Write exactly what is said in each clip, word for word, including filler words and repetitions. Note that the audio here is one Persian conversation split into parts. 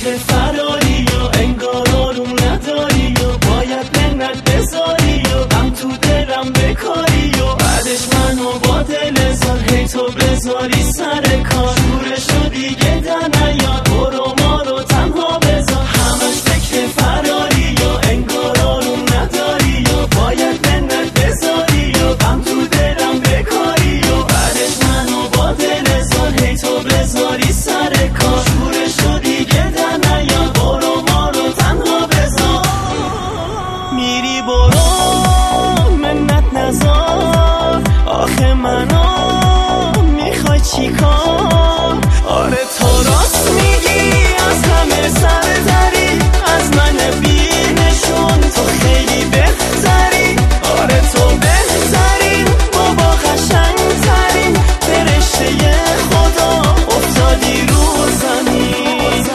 فکر فراری و انگار آروم نداری و باید منت بذاری و غم تو دلم بکاری و بعدش منو با دل زار هی تو بذاری سر کار شورشو دیگه در نیار برو ما رو تنها بذار همش فکر فراری و انگار آروم نداری و باید منت بذاری و غم تو دلم بکاری و بعدش منو با دل زار هی تو بذاری سر کار شورشو دیگه در نیار برو ما رو تنها بذار میری برو منت نذار آخه منو میخوای چی کار آره تو راست میگی از همه سردری از من بینشون تو خیلی بهتری آره تو بهترین بابا قشنگترین فرشته خدا افتادی رو زمین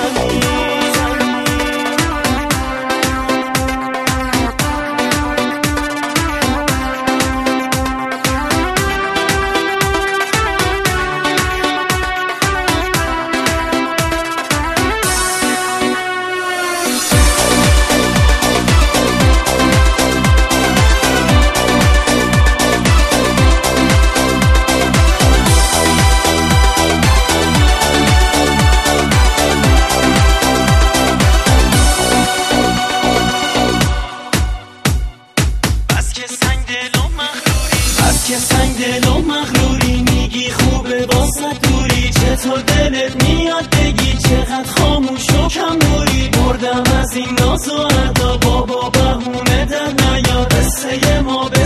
که سنگ دل و مغروری میگی خوبه واسه دوری چطور دلت میاد بگی چقدر خاموش و کم دوری مردم از این ناز و ادا بابا بهونه در نیار قصه ما